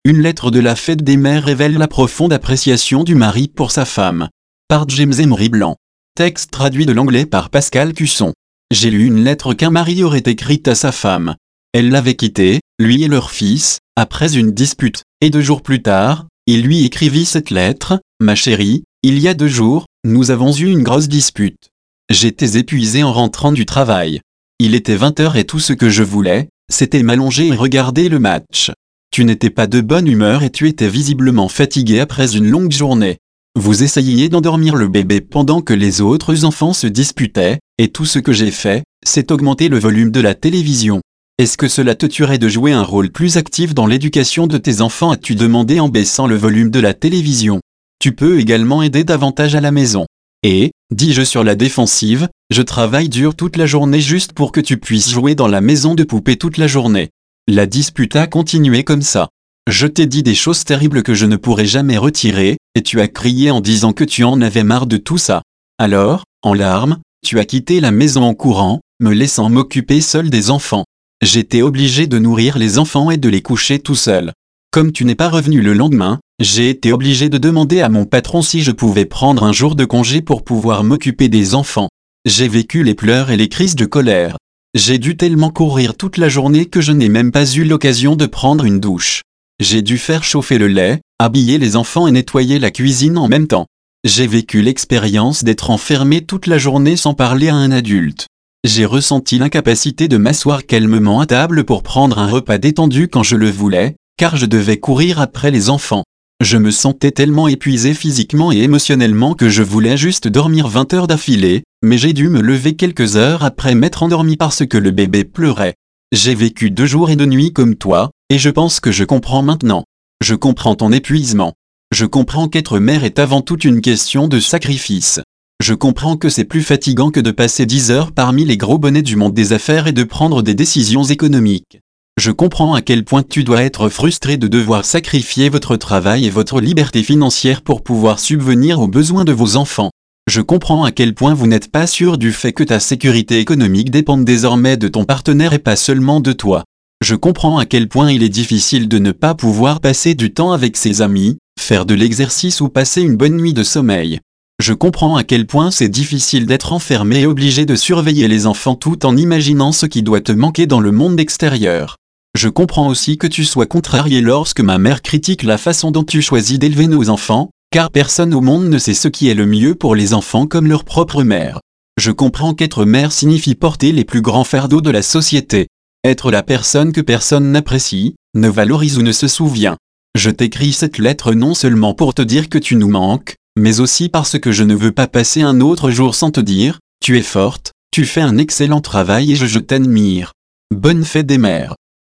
Une lettre de la fête des mères révèle la profonde appréciation du mari pour sa femme. Par James Emery Blanc. Texte traduit de l'anglais par Pascal Cusson. J'ai lu une lettre qu'un mari aurait écrite à sa femme. Elle l'avait quitté, lui et leur fils, après une dispute, et 2 jours plus tard, il lui écrivit cette lettre. Ma chérie, il y a 2 jours, nous avons eu une grosse dispute. J'étais épuisé en rentrant du travail. Il était 20h et tout ce que je voulais, c'était m'allonger et regarder le match. Tu n'étais pas de bonne humeur et tu étais visiblement fatigué après une longue journée. Vous essayiez d'endormir le bébé pendant que les autres enfants se disputaient, et tout ce que j'ai fait, c'est augmenter le volume de la télévision. Est-ce que cela te tuerait de jouer un rôle plus actif dans l'éducation de tes enfants, as-tu demandé en baissant le volume de la télévision. Tu peux également aider davantage à la maison. Et, dis-je sur la défensive, je travaille dur toute la journée juste pour que tu puisses jouer dans la maison de poupée toute la journée. La dispute a continué comme ça. Je t'ai dit des choses terribles que je ne pourrai jamais retirer, et tu as crié en disant que tu en avais marre de tout ça. Alors, en larmes, tu as quitté la maison en courant, me laissant m'occuper seul des enfants. J'étais obligé de nourrir les enfants et de les coucher tout seul. Comme tu n'es pas revenu le lendemain, j'ai été obligé de demander à mon patron si je pouvais prendre un jour de congé pour pouvoir m'occuper des enfants. J'ai vécu les pleurs et les crises de colère. J'ai dû tellement courir toute la journée que je n'ai même pas eu l'occasion de prendre une douche. J'ai dû faire chauffer le lait, habiller les enfants et nettoyer la cuisine en même temps. J'ai vécu l'expérience d'être enfermé toute la journée sans parler à un adulte. J'ai ressenti l'incapacité de m'asseoir calmement à table pour prendre un repas détendu quand je le voulais, car je devais courir après les enfants. Je me sentais tellement épuisé physiquement et émotionnellement que je voulais juste dormir 20 heures d'affilée, mais j'ai dû me lever quelques heures après m'être endormi parce que le bébé pleurait. J'ai vécu 2 jours et 2 nuits comme toi, et je pense que je comprends maintenant. Je comprends ton épuisement. Je comprends qu'être mère est avant tout une question de sacrifice. Je comprends que c'est plus fatigant que de passer 10 heures parmi les gros bonnets du monde des affaires et de prendre des décisions économiques. Je comprends à quel point tu dois être frustré de devoir sacrifier votre travail et votre liberté financière pour pouvoir subvenir aux besoins de vos enfants. Je comprends à quel point vous n'êtes pas sûr du fait que ta sécurité économique dépende désormais de ton partenaire et pas seulement de toi. Je comprends à quel point il est difficile de ne pas pouvoir passer du temps avec ses amis, faire de l'exercice ou passer une bonne nuit de sommeil. Je comprends à quel point c'est difficile d'être enfermé et obligé de surveiller les enfants tout en imaginant ce qui doit te manquer dans le monde extérieur. Je comprends aussi que tu sois contrarié lorsque ma mère critique la façon dont tu choisis d'élever nos enfants, car personne au monde ne sait ce qui est le mieux pour les enfants comme leur propre mère. Je comprends qu'être mère signifie porter les plus grands fardeaux de la société. Être la personne que personne n'apprécie, ne valorise ou ne se souvient. Je t'écris cette lettre non seulement pour te dire que tu nous manques, mais aussi parce que je ne veux pas passer un autre jour sans te dire, tu es forte, tu fais un excellent travail et je t'admire. Bonne fête des mères.